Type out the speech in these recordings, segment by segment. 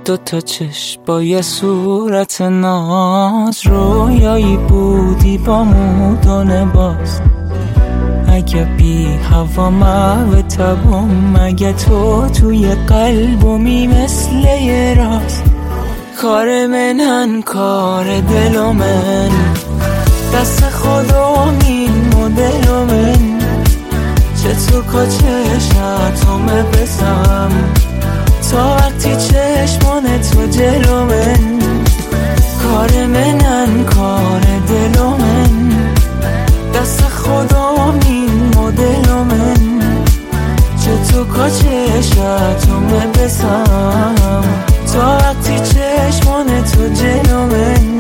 دوتا چشم با یه صورت ناز، رویایی بودی با مودون باز. اگه بی هوا محو تبم، اگه تو توی قلبمی مثل یه راز. کار منن کار دل من، دست خدا این مدل من. چطور که چشماتو بسم تا وقتی چشمان تو جلو من. کار منن کار دل من، دست خدا این مدل من. چطور که چشماتو بسم تا وقتی چشمان تو جلو من.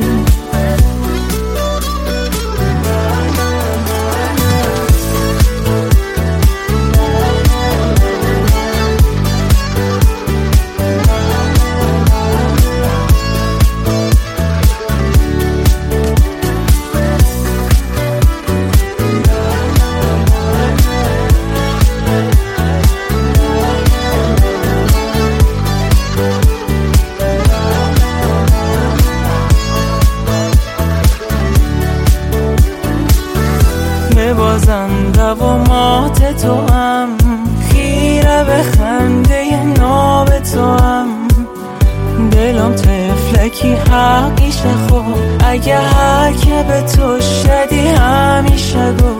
بازنده و مات تو هم، خیره به خنده ناب تو هم. دلم طفلکی حقیشه خوب، اگه هر که به تو شدی همیشه گو.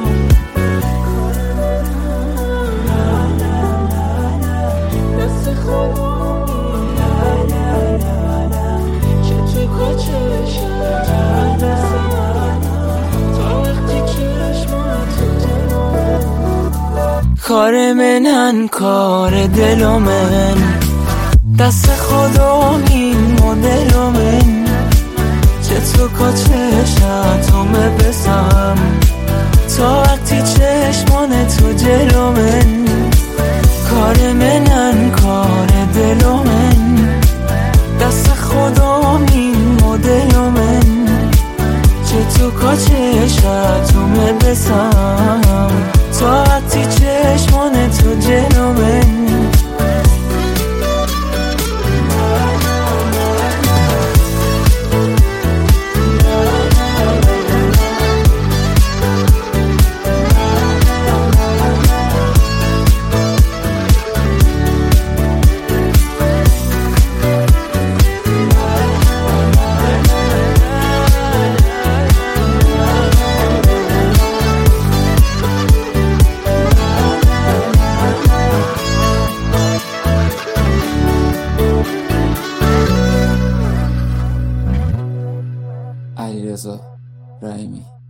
کار منن کار دل من، دست خدا این مدل من. چطور که چشماتو بسم تا وقتی چشمان تو جلو من. کار منن کار دل من، دست خدا این مدل من. چطور که چشماتو بسم تا وقتی چشمان تو جلو من. علیرضا رحیمی.